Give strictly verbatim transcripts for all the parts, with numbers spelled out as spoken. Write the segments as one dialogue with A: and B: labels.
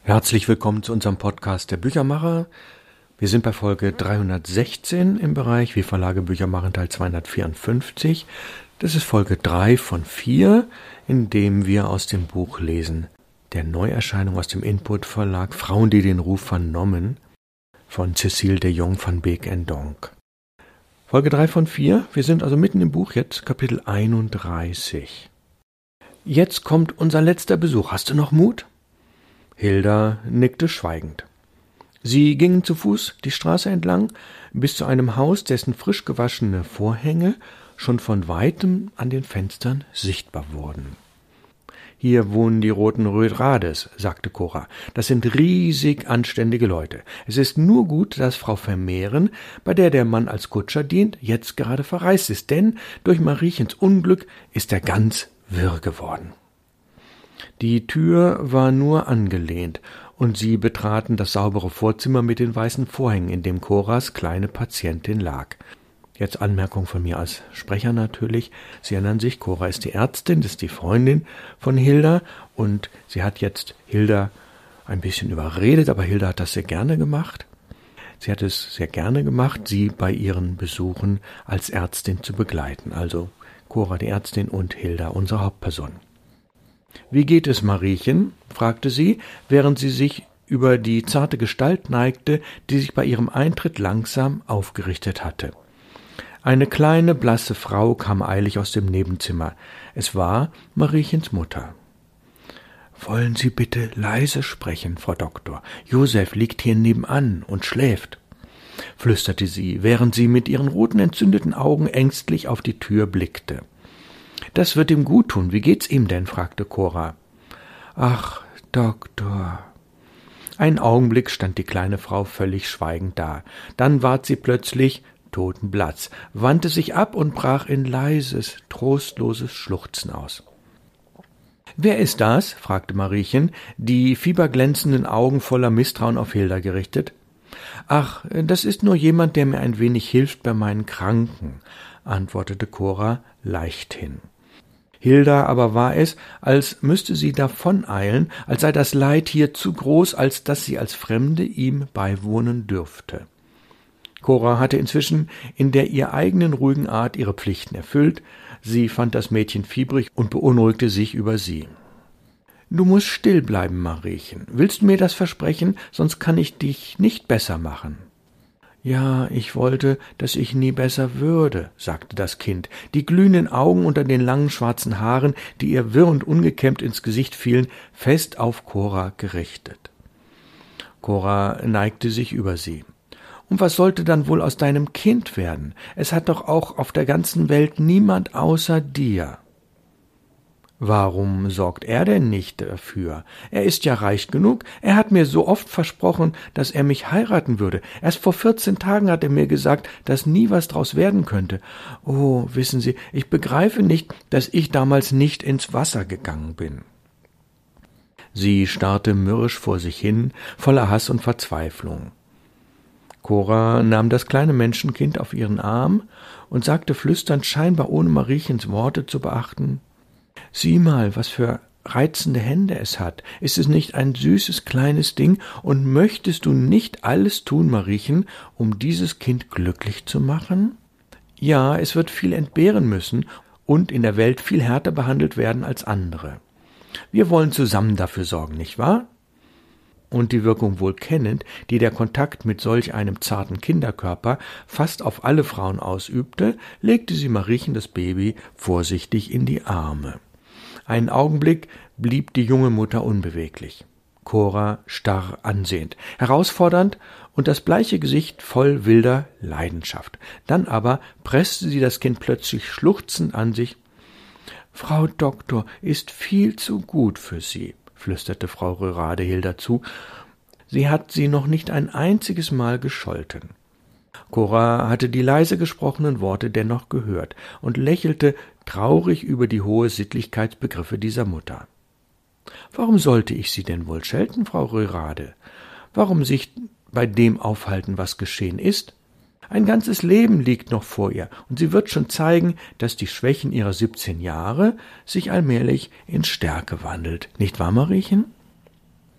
A: Herzlich willkommen zu unserem Podcast der Büchermacher. Wir sind bei Folge dreihundertsechzehn im Bereich Wir Verlage Bücher machen Teil zweihundertvierundfünfzig. Das ist Folge drei von vier, in dem wir aus dem Buch lesen. Der Neuerscheinung aus dem Input Verlag Frauen, die den Ruf vernommen, von Cécile de Jong van Beek en Donck. Folge drei von vier, wir sind also mitten im Buch jetzt, Kapitel einunddreißig. Jetzt kommt unser letzter Besuch. Hast du noch Mut? Hilda nickte schweigend. Sie gingen zu Fuß die Straße entlang bis zu einem Haus, dessen frisch gewaschene Vorhänge schon von weitem an den Fenstern sichtbar wurden. »Hier wohnen die roten Rödrades«, sagte Cora. »Das sind riesig anständige Leute. Es ist nur gut, dass Frau Vermehren, bei der der Mann als Kutscher dient, jetzt gerade verreist ist, denn durch Mariechens Unglück ist er ganz wirr geworden.« Die Tür war nur angelehnt, und sie betraten das saubere Vorzimmer mit den weißen Vorhängen, in dem Coras kleine Patientin lag. Jetzt Anmerkung von mir als Sprecher natürlich. Sie erinnern sich, Cora ist die Ärztin, das ist die Freundin von Hilda, und sie hat jetzt Hilda ein bisschen überredet, aber Hilda hat das sehr gerne gemacht. Sie hat es sehr gerne gemacht, sie bei ihren Besuchen als Ärztin zu begleiten. Also Cora die Ärztin und Hilda unsere Hauptperson. »Wie geht es, Mariechen?« fragte sie, während sie sich über die zarte Gestalt neigte, die sich bei ihrem Eintritt langsam aufgerichtet hatte. Eine kleine, blasse Frau kam eilig aus dem Nebenzimmer. Es war Mariechens Mutter. »Wollen Sie bitte leise sprechen, Frau Doktor? Josef liegt hier nebenan und schläft«, flüsterte sie, während sie mit ihren roten, entzündeten Augen ängstlich auf die Tür blickte. »Das wird ihm gut tun. Wie geht's ihm denn?« fragte Cora. »Ach, Doktor.« Einen Augenblick stand die kleine Frau völlig schweigend da. Dann ward sie plötzlich totenblass, wandte sich ab und brach in leises, trostloses Schluchzen aus. »Wer ist das?« fragte Mariechen, die fieberglänzenden Augen voller Misstrauen auf Hilda gerichtet. »Ach, das ist nur jemand, der mir ein wenig hilft bei meinen Kranken«, antwortete Cora leichthin. Hilda aber war es, als müsste sie davoneilen, als sei das Leid hier zu groß, als dass sie als Fremde ihm beiwohnen dürfte. Cora hatte inzwischen in der ihr eigenen ruhigen Art ihre Pflichten erfüllt. Sie fand das Mädchen fiebrig und beunruhigte sich über sie. »Du musst still bleiben, Mariechen. Willst du mir das versprechen, sonst kann ich dich nicht besser machen.« »Ja, ich wollte, dass ich nie besser würde«, sagte das Kind, die glühenden Augen unter den langen schwarzen Haaren, die ihr wirr und ungekämmt ins Gesicht fielen, fest auf Cora gerichtet. Cora neigte sich über sie. »Und was sollte dann wohl aus deinem Kind werden? Es hat doch auch auf der ganzen Welt niemand außer dir.« »Warum sorgt er denn nicht dafür? Er ist ja reich genug. Er hat mir so oft versprochen, dass er mich heiraten würde. Erst vor vierzehn Tagen hat er mir gesagt, dass nie was draus werden könnte. Oh, wissen Sie, ich begreife nicht, dass ich damals nicht ins Wasser gegangen bin.« Sie starrte mürrisch vor sich hin, voller Hass und Verzweiflung. Cora nahm das kleine Menschenkind auf ihren Arm und sagte flüsternd, scheinbar ohne Mariechens Worte zu beachten: »Sieh mal, was für reizende Hände es hat. Ist es nicht ein süßes kleines Ding? Und möchtest du nicht alles tun, Mariechen, um dieses Kind glücklich zu machen? Ja, es wird viel entbehren müssen und in der Welt viel härter behandelt werden als andere. Wir wollen zusammen dafür sorgen, nicht wahr?« Und die Wirkung wohl kennend, die der Kontakt mit solch einem zarten Kinderkörper fast auf alle Frauen ausübte, legte sie Mariechen das Baby vorsichtig in die Arme. Einen Augenblick blieb die junge Mutter unbeweglich, Cora starr ansehend, herausfordernd und das bleiche Gesicht voll wilder Leidenschaft. Dann aber presste sie das Kind plötzlich schluchzend an sich. »Frau Doktor ist viel zu gut für Sie«, flüsterte Frau Röhrade Hilda zu. »Sie hat sie noch nicht ein einziges Mal gescholten.« Cora hatte die leise gesprochenen Worte dennoch gehört und lächelte traurig über die hohe Sittlichkeitsbegriffe dieser Mutter. »Warum sollte ich Sie denn wohl schelten, Frau Röhrade? Warum sich bei dem aufhalten, was geschehen ist? Ein ganzes Leben liegt noch vor ihr, und sie wird schon zeigen, dass die Schwächen ihrer siebzehn Jahre sich allmählich in Stärke wandelt. Nicht wahr, Mariechen?«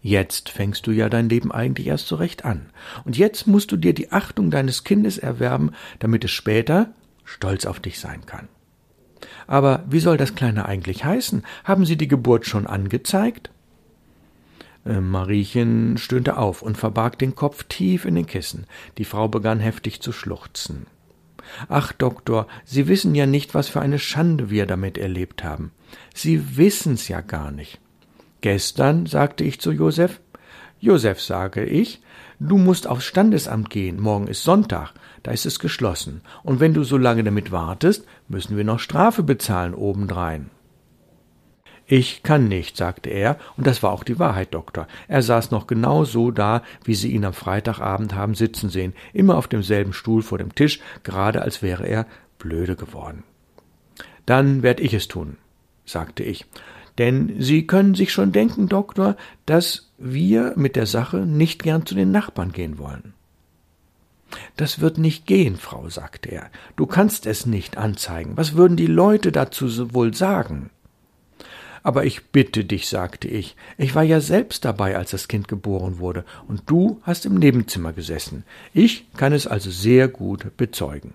A: Jetzt fängst du ja dein Leben eigentlich erst so recht an. Und jetzt musst du dir die Achtung deines Kindes erwerben, damit es später stolz auf dich sein kann. Aber wie soll das Kleine eigentlich heißen? Haben Sie die Geburt schon angezeigt? Äh, Mariechen stöhnte auf und verbarg den Kopf tief in den Kissen. Die Frau begann heftig zu schluchzen. »Ach, Doktor, Sie wissen ja nicht, was für eine Schande wir damit erlebt haben. Sie wissen's ja gar nicht.« »Gestern«, sagte ich zu Josef. »Josef«, sage ich, »du musst aufs Standesamt gehen. Morgen ist Sonntag, da ist es geschlossen. Und wenn du so lange damit wartest, müssen wir noch Strafe bezahlen obendrein.« »Ich kann nicht«, sagte er, und das war auch die Wahrheit, Doktor. Er saß noch genau so da, wie Sie ihn am Freitagabend haben sitzen sehen, immer auf demselben Stuhl vor dem Tisch, gerade als wäre er blöde geworden. »Dann werd ich es tun«, sagte ich. »Denn Sie können sich schon denken, Doktor, dass wir mit der Sache nicht gern zu den Nachbarn gehen wollen.« »Das wird nicht gehen, Frau«, sagte er. »Du kannst es nicht anzeigen. Was würden die Leute dazu wohl sagen?« »Aber ich bitte dich«, sagte ich, »ich war ja selbst dabei, als das Kind geboren wurde, und du hast im Nebenzimmer gesessen. Ich kann es also sehr gut bezeugen.«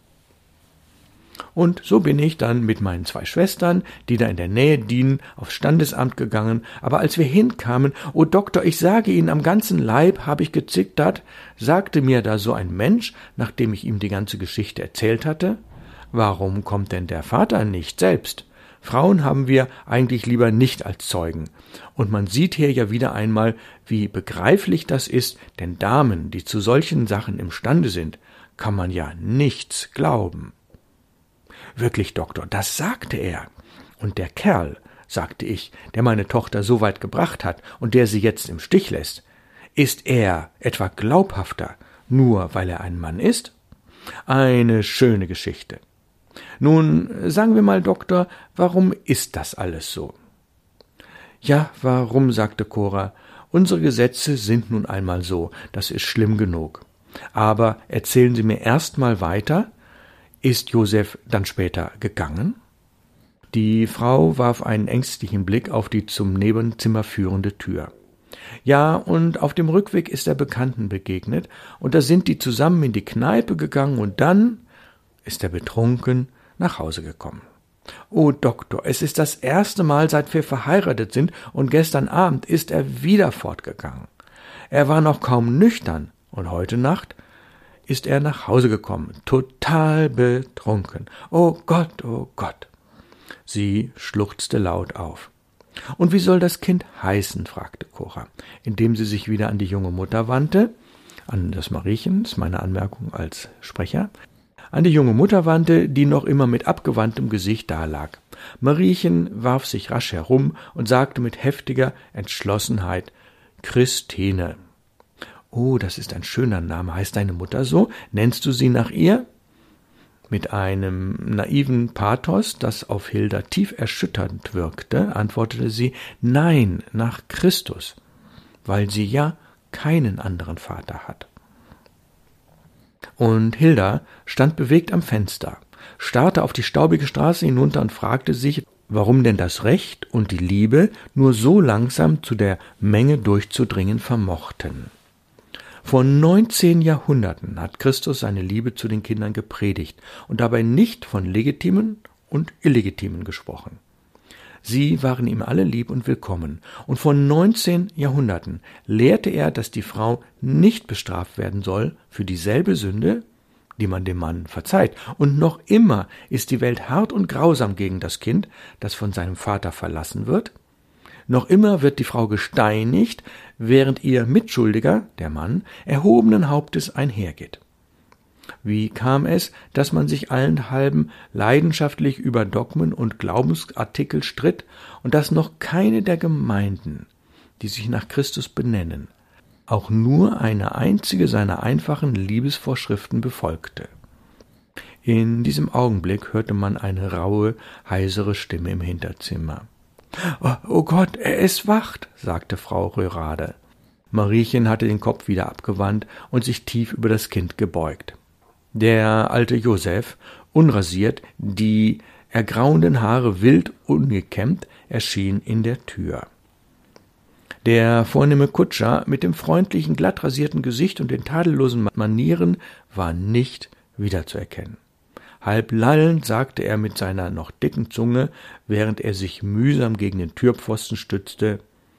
A: Und so bin ich dann mit meinen zwei Schwestern, die da in der Nähe dienen, aufs Standesamt gegangen, aber als wir hinkamen, »O Doktor, ich sage Ihnen, am ganzen Leib habe ich gezittert«, sagte mir da so ein Mensch, nachdem ich ihm die ganze Geschichte erzählt hatte, »warum kommt denn der Vater nicht selbst? Frauen haben wir eigentlich lieber nicht als Zeugen. Und man sieht hier ja wieder einmal, wie begreiflich das ist, denn Damen, die zu solchen Sachen imstande sind, kann man ja nichts glauben.« »Wirklich, Doktor, das sagte er. Und der Kerl«, sagte ich, »der meine Tochter so weit gebracht hat und der sie jetzt im Stich lässt, ist er etwa glaubhafter, nur weil er ein Mann ist? Eine schöne Geschichte. Nun, sagen wir mal, Doktor, warum ist das alles so?« »Ja, warum«, sagte Cora, »unsere Gesetze sind nun einmal so, das ist schlimm genug. Aber erzählen Sie mir erst mal weiter. Ist Josef dann später gegangen?« Die Frau warf einen ängstlichen Blick auf die zum Nebenzimmer führende Tür. »Ja, und auf dem Rückweg ist er Bekannten begegnet, und da sind die zusammen in die Kneipe gegangen, und dann ist er betrunken nach Hause gekommen. »Oh, Doktor, es ist das erste Mal, seit wir verheiratet sind, und gestern Abend ist er wieder fortgegangen. Er war noch kaum nüchtern, und heute Nacht ist er nach Hause gekommen, total betrunken. Oh Gott, oh Gott!« Sie schluchzte laut auf. »Und wie soll das Kind heißen?«, fragte Cora, indem sie sich wieder an die junge Mutter wandte, an das Mariechen, das ist meine Anmerkung als Sprecher, an die junge Mutter wandte, die noch immer mit abgewandtem Gesicht dalag. Mariechen warf sich rasch herum und sagte mit heftiger Entschlossenheit: »Christine.« »Oh, das ist ein schöner Name. Heißt deine Mutter so? Nennst du sie nach ihr?« Mit einem naiven Pathos, das auf Hilda tief erschütternd wirkte, antwortete sie: »Nein, nach Christus, weil sie ja keinen anderen Vater hat.« Und Hilda stand bewegt am Fenster, starrte auf die staubige Straße hinunter und fragte sich, warum denn das Recht und die Liebe nur so langsam zu der Menge durchzudringen vermochten. Vor neunzehn Jahrhunderten hat Christus seine Liebe zu den Kindern gepredigt und dabei nicht von legitimen und illegitimen gesprochen. Sie waren ihm alle lieb und willkommen, und vor neunzehn Jahrhunderten lehrte er, dass die Frau nicht bestraft werden soll für dieselbe Sünde, die man dem Mann verzeiht. Und noch immer ist die Welt hart und grausam gegen das Kind, das von seinem Vater verlassen wird. Noch immer wird die Frau gesteinigt, während ihr Mitschuldiger, der Mann, erhobenen Hauptes einhergeht. Wie kam es, dass man sich allenthalben leidenschaftlich über Dogmen und Glaubensartikel stritt und dass noch keine der Gemeinden, die sich nach Christus benennen, auch nur eine einzige seiner einfachen Liebesvorschriften befolgte? In diesem Augenblick hörte man eine raue, heisere Stimme im Hinterzimmer. »Oh, oh Gott, er ist wacht«, sagte Frau Röhrade. Mariechen hatte den Kopf wieder abgewandt und sich tief über das Kind gebeugt. Der alte Josef, unrasiert, die ergrauenden Haare wild ungekämmt, erschien in der Tür. Der vornehme Kutscher mit dem freundlichen, glatt rasierten Gesicht und den tadellosen Manieren war nicht wiederzuerkennen. Halb lallend sagte er mit seiner noch dicken Zunge, während er sich mühsam gegen den Türpfosten stützte: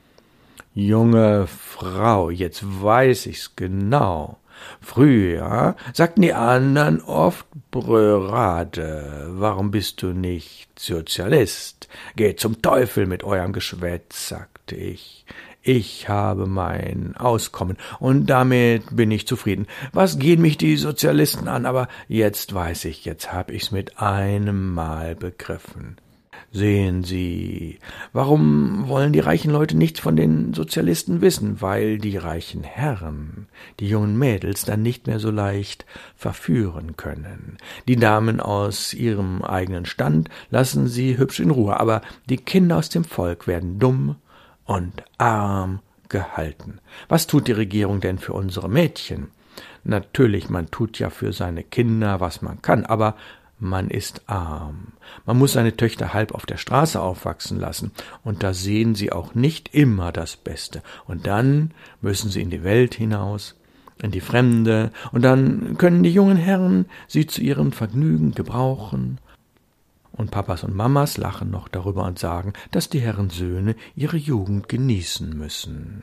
A: »Junge Frau, jetzt weiß ich's genau. Früher sagten die anderen oft Brörade. Warum bist du nicht Sozialist? Geht zum Teufel mit eurem Geschwätz«, sagte ich. »Ich habe mein Auskommen und damit bin ich zufrieden. Was gehen mich die Sozialisten an? Aber jetzt weiß ich, jetzt hab ich's mit einem Mal begriffen. Sehen Sie, warum wollen die reichen Leute nichts von den Sozialisten wissen? Weil die reichen Herren die jungen Mädels dann nicht mehr so leicht verführen können. Die Damen aus ihrem eigenen Stand lassen sie hübsch in Ruhe, aber die Kinder aus dem Volk werden dumm und arm gehalten. Was tut die Regierung denn für unsere Mädchen? Natürlich, man tut ja für seine Kinder, was man kann, aber man ist arm. Man muss seine Töchter halb auf der Straße aufwachsen lassen, und da sehen sie auch nicht immer das Beste. Und dann müssen sie in die Welt hinaus, in die Fremde, und dann können die jungen Herren sie zu ihrem Vergnügen gebrauchen. Und Papas und Mamas lachen noch darüber und sagen, dass die Herren Söhne ihre Jugend genießen müssen.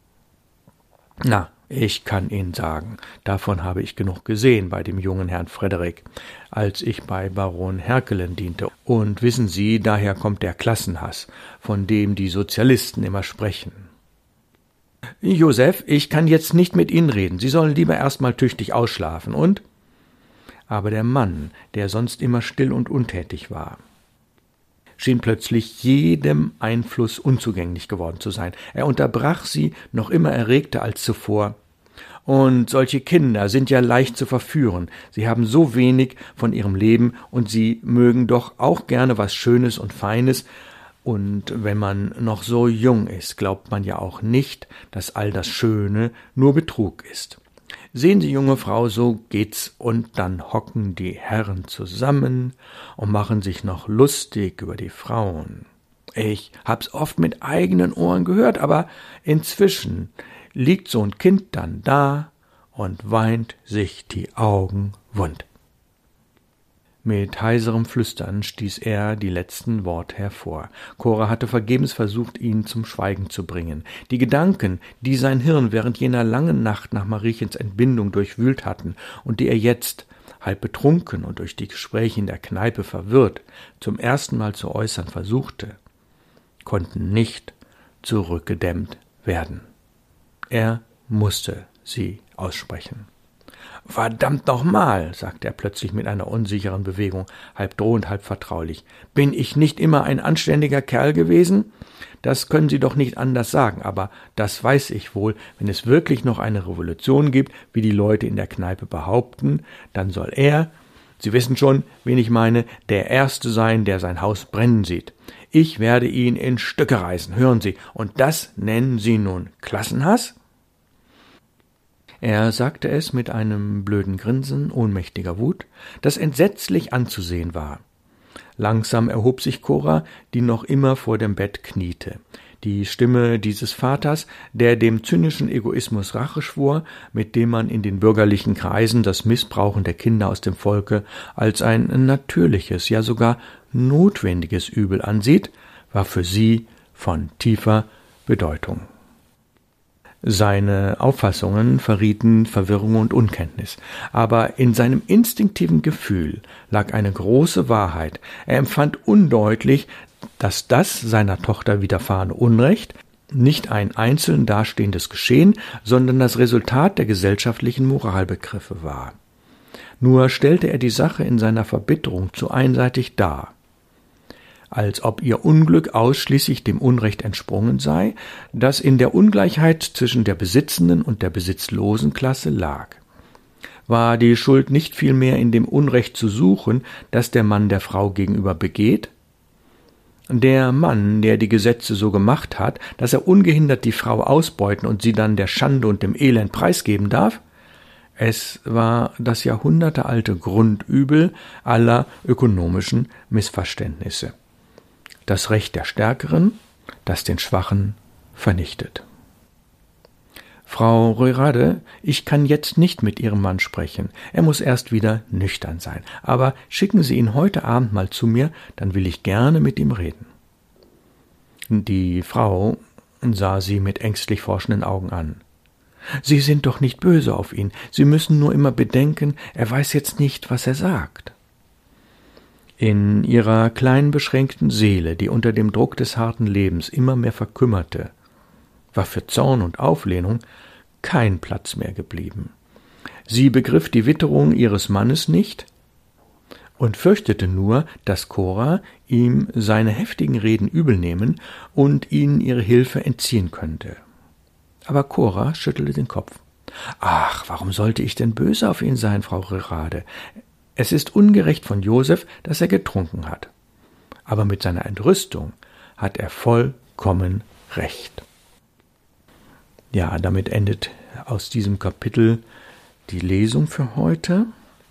A: Na, ich kann Ihnen sagen, davon habe ich genug gesehen bei dem jungen Herrn Frederik, als ich bei Baron Herkelen diente. Und wissen Sie, daher kommt der Klassenhass, von dem die Sozialisten immer sprechen. Josef, ich kann jetzt nicht mit Ihnen reden. Sie sollen lieber erst mal tüchtig ausschlafen. Und? Aber der Mann, der sonst immer still und untätig war, schien plötzlich jedem Einfluss unzugänglich geworden zu sein. Er unterbrach sie noch immer erregter als zuvor. Und solche Kinder sind ja leicht zu verführen. Sie haben so wenig von ihrem Leben, und sie mögen doch auch gerne was Schönes und Feines. Und wenn man noch so jung ist, glaubt man ja auch nicht, dass all das Schöne nur Betrug ist. Sehen Sie, junge Frau, so geht's, und dann hocken die Herren zusammen und machen sich noch lustig über die Frauen. Ich hab's oft mit eigenen Ohren gehört, aber inzwischen liegt so ein Kind dann da und weint sich die Augen wund. Mit heiserem Flüstern stieß er die letzten Worte hervor. Cora hatte vergebens versucht, ihn zum Schweigen zu bringen. Die Gedanken, die sein Hirn während jener langen Nacht nach Mariechens Entbindung durchwühlt hatten und die er jetzt, halb betrunken und durch die Gespräche in der Kneipe verwirrt, zum ersten Mal zu äußern versuchte, konnten nicht zurückgedämmt werden. Er musste sie aussprechen. »Verdammt nochmal«, sagte er plötzlich mit einer unsicheren Bewegung, halb drohend, halb vertraulich. »Bin ich nicht immer ein anständiger Kerl gewesen? Das können Sie doch nicht anders sagen, aber das weiß ich wohl. Wenn es wirklich noch eine Revolution gibt, wie die Leute in der Kneipe behaupten, dann soll er, Sie wissen schon, wen ich meine, der Erste sein, der sein Haus brennen sieht. Ich werde ihn in Stücke reißen, hören Sie, und das nennen Sie nun Klassenhass?« Er sagte es mit einem blöden Grinsen ohnmächtiger Wut, das entsetzlich anzusehen war. Langsam erhob sich Cora, die noch immer vor dem Bett kniete. Die Stimme dieses Vaters, der dem zynischen Egoismus Rache schwor, mit dem man in den bürgerlichen Kreisen das Missbrauchen der Kinder aus dem Volke als ein natürliches, ja sogar notwendiges Übel ansieht, war für sie von tiefer Bedeutung. Seine Auffassungen verrieten Verwirrung und Unkenntnis, aber in seinem instinktiven Gefühl lag eine große Wahrheit. Er empfand undeutlich, dass das seiner Tochter widerfahrene Unrecht nicht ein einzeln dastehendes Geschehen, sondern das Resultat der gesellschaftlichen Moralbegriffe war. Nur stellte er die Sache in seiner Verbitterung zu einseitig dar, als ob ihr Unglück ausschließlich dem Unrecht entsprungen sei, das in der Ungleichheit zwischen der besitzenden und der besitzlosen Klasse lag. War die Schuld nicht vielmehr in dem Unrecht zu suchen, das der Mann der Frau gegenüber begeht? Der Mann, der die Gesetze so gemacht hat, dass er ungehindert die Frau ausbeuten und sie dann der Schande und dem Elend preisgeben darf? Es war das jahrhundertealte Grundübel aller ökonomischen Missverständnisse. Das Recht der Stärkeren, das den Schwachen vernichtet. Frau Royrade, ich kann jetzt nicht mit Ihrem Mann sprechen. Er muss erst wieder nüchtern sein. Aber schicken Sie ihn heute Abend mal zu mir, dann will ich gerne mit ihm reden. Die Frau sah sie mit ängstlich forschenden Augen an. »Sie sind doch nicht böse auf ihn. Sie müssen nur immer bedenken, er weiß jetzt nicht, was er sagt.« In ihrer kleinen, beschränkten Seele, die unter dem Druck des harten Lebens immer mehr verkümmerte, war für Zorn und Auflehnung kein Platz mehr geblieben. Sie begriff die Witterung ihres Mannes nicht und fürchtete nur, dass Cora ihm seine heftigen Reden übelnehmen und ihnen ihre Hilfe entziehen könnte. Aber Cora schüttelte den Kopf. »Ach, warum sollte ich denn böse auf ihn sein, Frau Royrade? Es ist ungerecht von Josef, dass er getrunken hat. Aber mit seiner Entrüstung hat er vollkommen recht.« Ja, damit endet aus diesem Kapitel die Lesung für heute.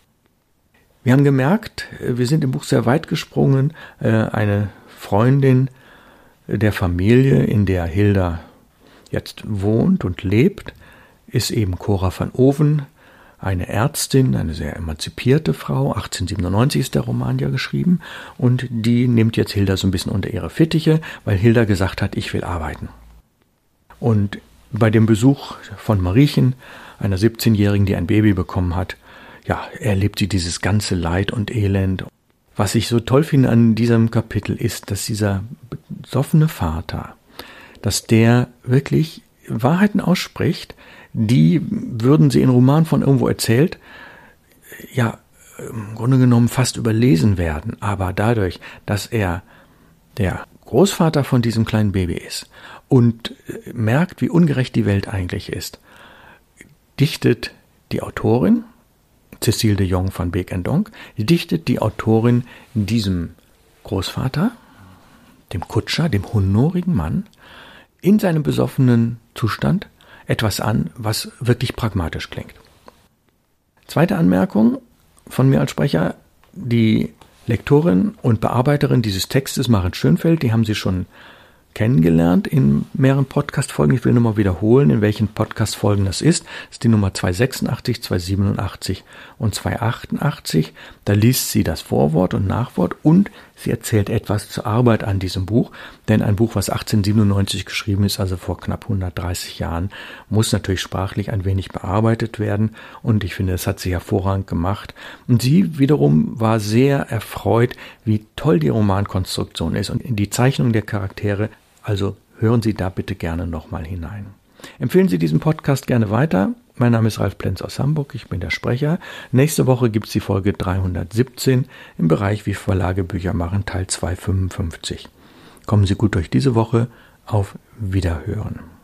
A: Wir haben gemerkt, wir sind im Buch sehr weit gesprungen. Eine Freundin der Familie, in der Hilda jetzt wohnt und lebt, ist eben Cora van Oven, eine Ärztin, eine sehr emanzipierte Frau. achtzehnhundertsiebenundneunzig ist der Roman ja geschrieben. Und die nimmt jetzt Hilda so ein bisschen unter ihre Fittiche, weil Hilda gesagt hat, ich will arbeiten. Und bei dem Besuch von Mariechen, einer siebzehnjährigen, die ein Baby bekommen hat, ja, erlebt sie dieses ganze Leid und Elend. Was ich so toll finde an diesem Kapitel ist, dass dieser besoffene Vater, dass der wirklich Wahrheiten ausspricht, die, würden sie in Roman von irgendwo erzählt, ja, im Grunde genommen fast überlesen werden. Aber dadurch, dass er der Großvater von diesem kleinen Baby ist und merkt, wie ungerecht die Welt eigentlich ist, dichtet die Autorin, Cécile de Jong van Beek en Donck, dichtet die Autorin diesem Großvater, dem Kutscher, dem honorigen Mann, in seinem besoffenen Zustand etwas an, was wirklich pragmatisch klingt. Zweite Anmerkung von mir als Sprecher: Die Lektorin und Bearbeiterin dieses Textes, Maren Schönfeld, die haben Sie schon kennengelernt in mehreren Podcast-Folgen. Ich will nur mal wiederholen, in welchen Podcast-Folgen das ist. Das ist die Nummer zweihundertsechsundachtzig, zweihundertsiebenundachtzig und zweihundertachtundachtzig. Da liest sie das Vorwort und Nachwort und sie erzählt etwas zur Arbeit an diesem Buch. Denn ein Buch, was achtzehnhundertsiebenundneunzig geschrieben ist, also vor knapp hundertdreißig Jahren, muss natürlich sprachlich ein wenig bearbeitet werden. Und ich finde, das hat sie hervorragend gemacht. Und sie wiederum war sehr erfreut, wie toll die Romankonstruktion ist und die Zeichnung der Charaktere. Also hören Sie da bitte gerne nochmal hinein. Empfehlen Sie diesen Podcast gerne weiter. Mein Name ist Ralf Plenz aus Hamburg, ich bin der Sprecher. Nächste Woche gibt es die Folge dreihundertsiebzehn im Bereich Wie Verlage Bücher machen, Teil zweihundertfünfundfünfzig. Kommen Sie gut durch diese Woche. Auf Wiederhören.